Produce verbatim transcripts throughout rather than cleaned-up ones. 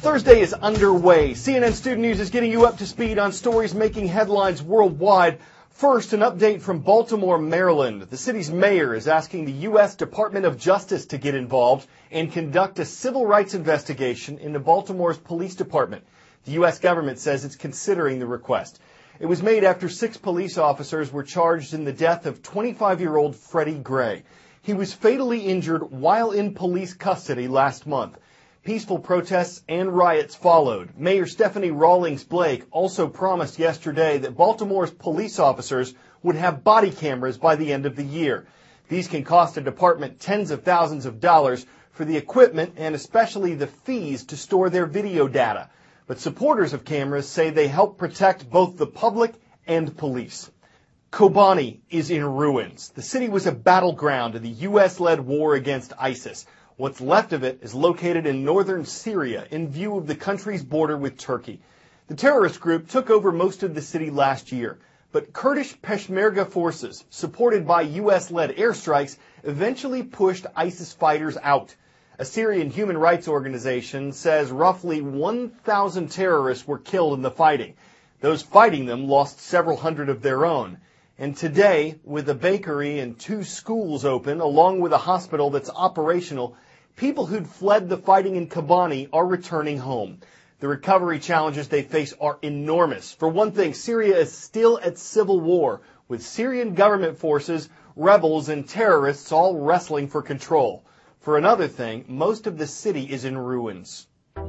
Thursday is underway. C N N Student News is getting you up to speed on stories making headlines worldwide. First, an update from Baltimore, Maryland. The city's mayor is asking the U S Department of Justice to get involved and conduct a civil rights investigation into Baltimore's police department. The U S government says it's considering the request. It was made after six police officers were charged in the death of twenty-five-year-old Freddie Gray. He was fatally injured while in police custody last month. Peaceful protests and riots followed. Mayor Stephanie Rawlings Blake also promised yesterday that Baltimore's police officers would have body cameras by the end of the year. These can cost a department tens of thousands of dollars for the equipment and especially the fees to store their video data. But supporters of cameras say they help protect both the public and police. Kobani is in ruins. The city was a battleground in the U S-led war against ISIS. What's left of it is located in northern Syria in view of the country's border with Turkey. The terrorist group took over most of the city last year, but Kurdish Peshmerga forces, supported by U S-led airstrikes, eventually pushed ISIS fighters out. A Syrian human rights organization says roughly one thousand terrorists were killed in the fighting. Those fighting them lost several hundred of their own. And today, with a bakery and two schools open, along with a hospital that's operational, people who'd fled the fighting in Kobani are returning home. The recovery challenges they face are enormous. For one thing, Syria is still at civil war, with Syrian government forces, rebels, and terrorists all wrestling for control. For another thing, most of the city is in ruins.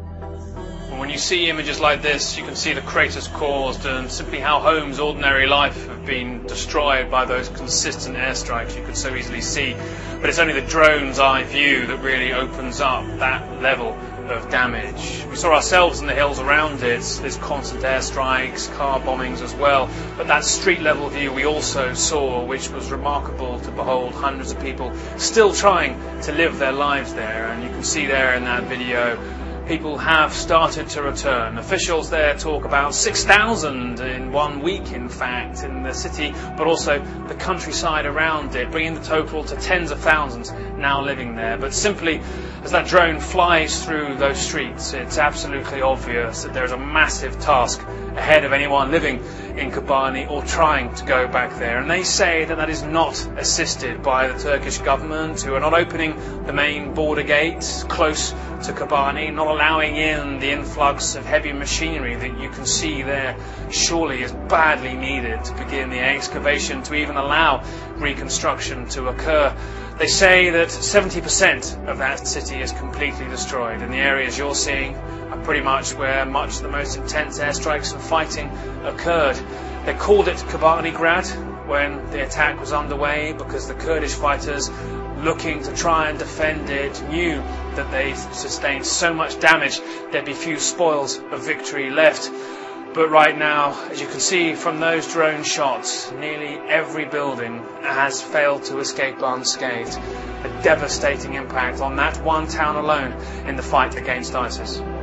When you see images like this, you can see the craters caused and simply how homes, ordinary life, have been destroyed by those consistent airstrikes. You could so easily see. But it's only the drone's eye view that really opens up that level of damage. We saw ourselves in the hills around it. There's constant airstrikes, car bombings as well. But that street level view we also saw, which was remarkable to behold, hundreds of people still trying to live their lives there. And you can see there in that video, people have started to return. Officials there talk about six thousand in one week, in fact, in the city, but also the countryside around it, bringing the total to tens of thousands now living there. But simply, as that drone flies through those streets, it's absolutely obvious that there's a massive task ahead of anyone living in Kobani or trying to go back there. And they say that that is not assisted by the Turkish government, who are not opening the main border gates close to Kobani, not allowing in the influx of heavy machinery that you can see there surely is badly needed to begin the excavation to even allow reconstruction to occur. They say that seventy percent of that city is completely destroyed, and the areas you're seeing are pretty much where much of the most intense airstrikes and fighting occurred. They called it Kobani Grad when the attack was underway because the Kurdish fighters, looking to try and defend it, knew that they sustained so much damage there'd be few spoils of victory left. But right now, as you can see from those drone shots, nearly every building has failed to escape unscathed. A devastating impact on that one town alone in the fight against ISIS.